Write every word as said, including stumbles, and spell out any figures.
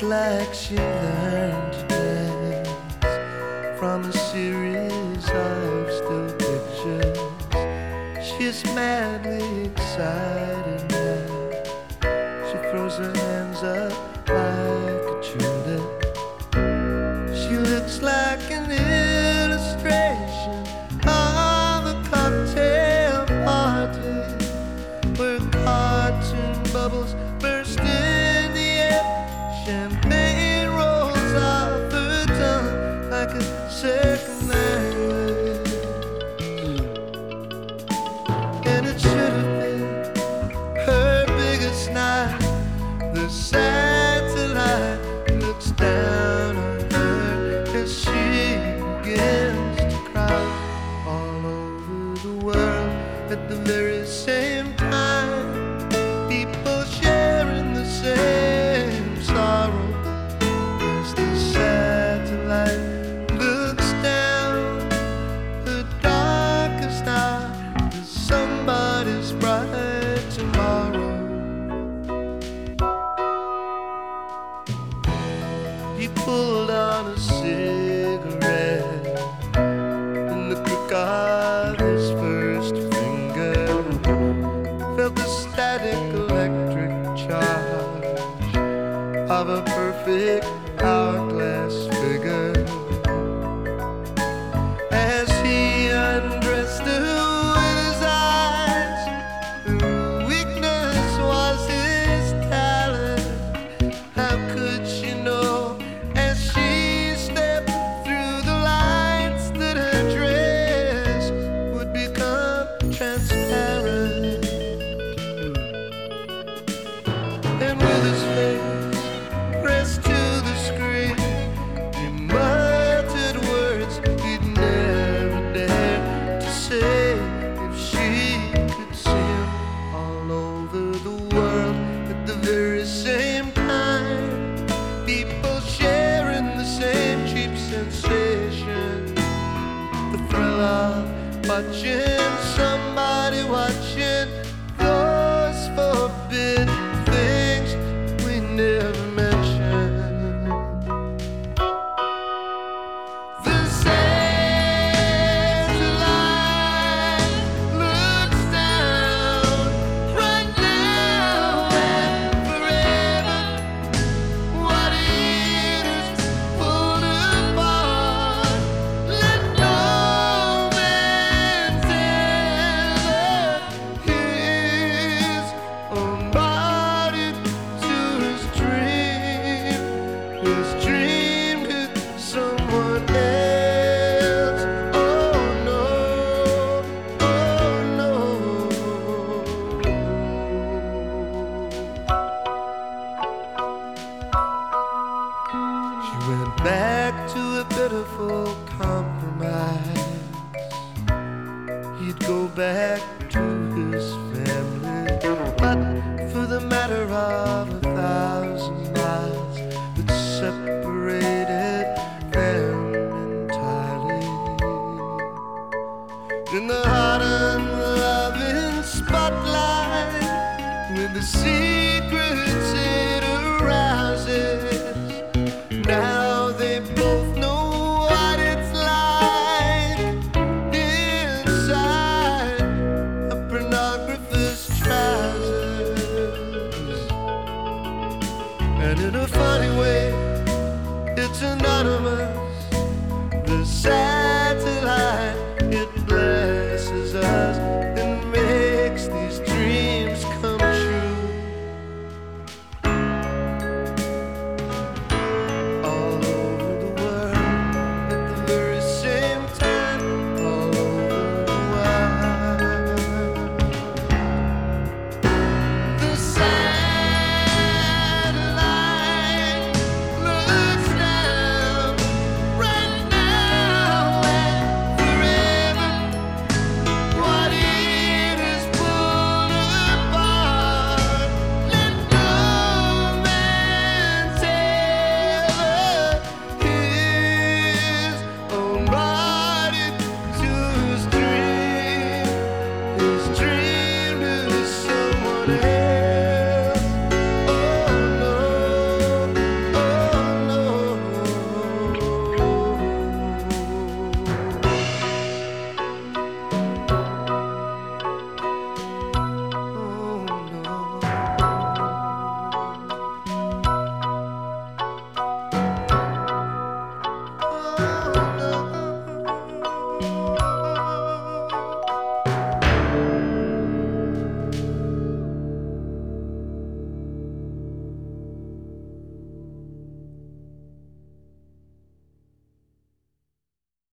like she learned to dance from a series of still pictures. She's madly excited now. She throws her hands up like a tulip. She looks like an illustration of a cocktail party where cartoon bubbles burst in the air. Champagne rolls off her tongue like a second language. And it should have been her biggest night. The satellite looks down on her as she begins to cry. All over the world at the very same time, people sharing the same sorrow as the satellite looks down. The darkest hour is somebody's bright tomorrow. He pulled on a cigarette in the crook of his first finger, felt the static electric charge of a perfect hourglass figure. As he undressed her with his eyes, her weakness was his talent. How could she know as she stepped through the lights that her dress would become transparent? And with his face pressed to the screen, he muttered words he'd never dared to say if she could see him. All over the world at the very same time, people sharing the same cheap sensation, the thrill of watching somebody watching those forbidden things we never mentioned. The satellite looks down right now and forever. What it is pulled apart, let no man tether his own body to his dream, his dream to someone else. Oh no, oh no. She went back to a pitiful compromise. He'd go back to his family, but for the matter of a thousand miles that separated them entirely, in the hot and loving spotlight, with the secrets it arouses, now they both know what it's like inside a pornographer's trousers. And in a funny way, it's anonymous. The sad